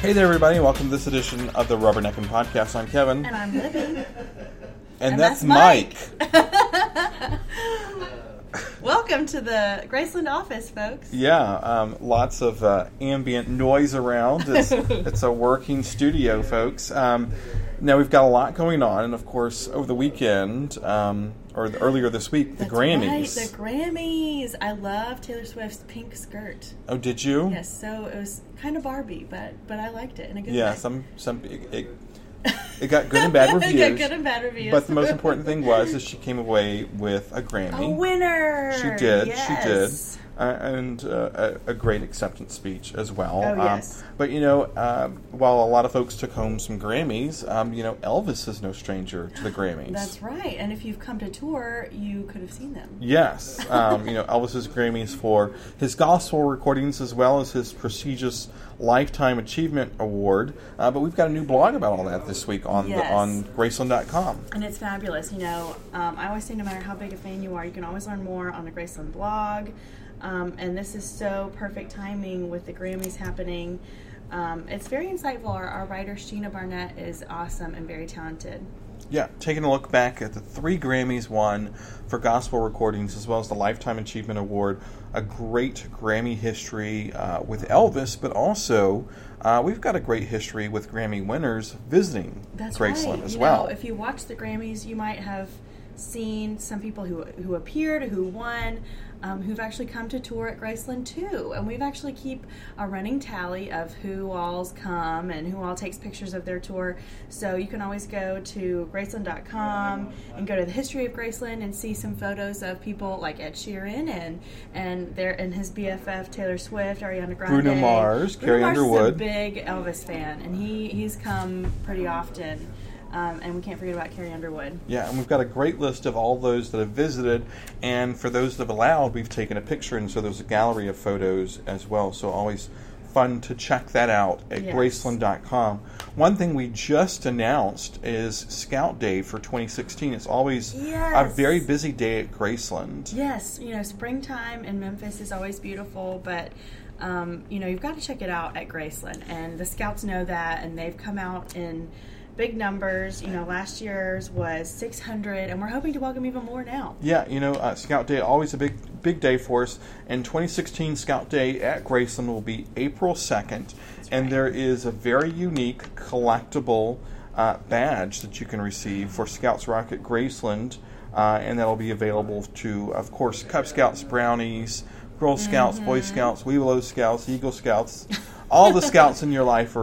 Hey there, everybody. Welcome to this edition of the Rubbernecking Podcast. I'm Kevin. And I'm Libby. And that's Mike. Welcome to the Graceland office, folks. Yeah, lots of ambient noise around. It's a working studio, folks. Now, we've got a lot going on. And, of course, over the weekend, earlier this week, the Grammys. Right, the Grammys. I love Taylor Swift's pink skirt. Oh, did you? Yes, so it was kind of Barbie, but I liked it in a good way. Yeah, it got good and bad reviews. It got good and bad reviews. But the most important thing was that she came away with a Grammy. A winner! She did. Yes. She did. And a great acceptance speech as well. Oh, yes. But, while a lot of folks took home some Grammys, Elvis is no stranger to the Grammys. That's right. And if you've come to tour, you could have seen them. Yes. Elvis's Grammys for his gospel recordings as well as his prestigious Lifetime Achievement Award. But we've got a new blog about all that this week on Graceland.com. And it's fabulous. I always say no matter how big a fan you are, you can always learn more on the Graceland blog. And this is so perfect timing with the Grammys happening. It's very insightful. Our writer, Sheena Barnett, is awesome and very talented. Yeah, taking a look back at the 3 Grammys won for gospel recordings as well as the Lifetime Achievement Award, a great Grammy history with Elvis, but also we've got a great history with Grammy winners visiting Graceland as well. If you watch the Grammys, you might have seen some people who appeared, who won, who've actually come to tour at Graceland too. And we've actually keep a running tally of who all's come and who all takes pictures of their tour. So you can always go to Graceland.com and go to the history of Graceland and see some photos of people like Ed Sheeran and his BFF Taylor Swift, Ariana Grande, Bruno Mars, Carrie Underwood. Is a big Elvis fan, and he's come pretty often. And we can't forget about Carrie Underwood. Yeah, and we've got a great list of all those that have visited. And for those that have allowed, we've taken a picture. And so there's a gallery of photos as well. So always fun to check that out at Graceland.com. One thing we just announced is Scout Day for 2016. It's always a very busy day at Graceland. Yes. Springtime in Memphis is always beautiful. But, you've got to check it out at Graceland. And the Scouts know that. And they've come out in big numbers. Last year's was 600, and we're hoping to welcome even more now. Yeah, Scout Day, always a big day for us. And 2016 Scout Day at Graceland will be April 2nd. And there is a very unique collectible badge that you can receive for Scouts Rock at Graceland. And that'll be available to, of course, Cub Scouts, Brownies, Girl Scouts, Boy Scouts, Weeblo Scouts, Eagle Scouts. All the Scouts in your life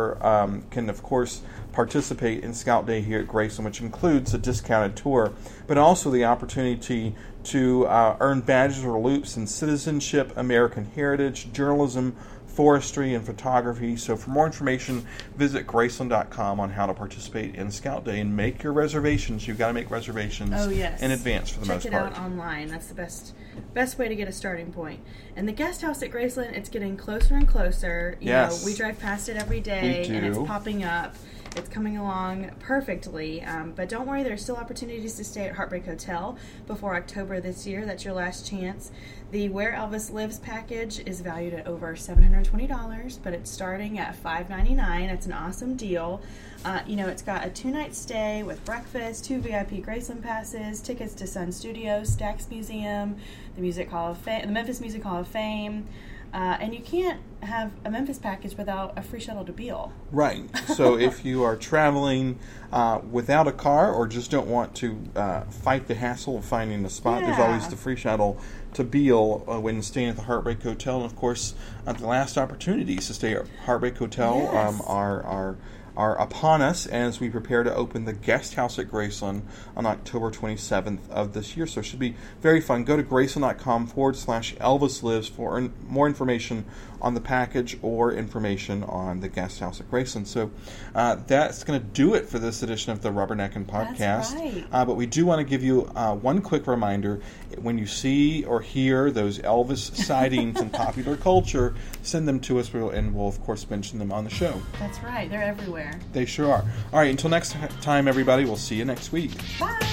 can, of course, participate in Scout Day here at Graceland, which includes a discounted tour, but also the opportunity to earn badges or loops in citizenship, American heritage, journalism, forestry, and photography. So for more information, visit Graceland.com on how to participate in Scout Day and make your reservations. You've got to make reservations in advance for the most part. Check it out online. That's the best way to get a starting point. And the guest house at Graceland, it's getting closer and closer. We drive past it every day, and it's popping up. It's coming along perfectly, but don't worry, there's still opportunities to stay at Heartbreak Hotel before October this year. That's your last chance. The Where Elvis Lives package is valued at over $720, but it's starting at $599. It's an awesome deal. It's got a 2-night stay with breakfast, 2 VIP Graceland passes, tickets to Sun Studios, Stax Museum, the Memphis Music Hall of Fame. And you can't have a Memphis package without a free shuttle to Beale. Right. So if you are traveling without a car or just don't want to fight the hassle of finding a spot, there's always the free shuttle to Beale when staying at the Heartbreak Hotel. And, of course, the last opportunities to stay at Heartbreak Hotel are upon us as we prepare to open the guest house at Graceland on October 27th of this year. So it should be very fun. Go to Graceland.com/Elvis Lives for more information on the package or information on the guest house at Graceland. So that's going to do it for this edition of the Rubbernecking Podcast. That's right. But we do want to give you one quick reminder. When you see or hear those Elvis sightings in popular culture, send them to us, and we'll, of course, mention them on the show. That's right. They're everywhere. They sure are. All right, until next time, everybody, we'll see you next week. Bye.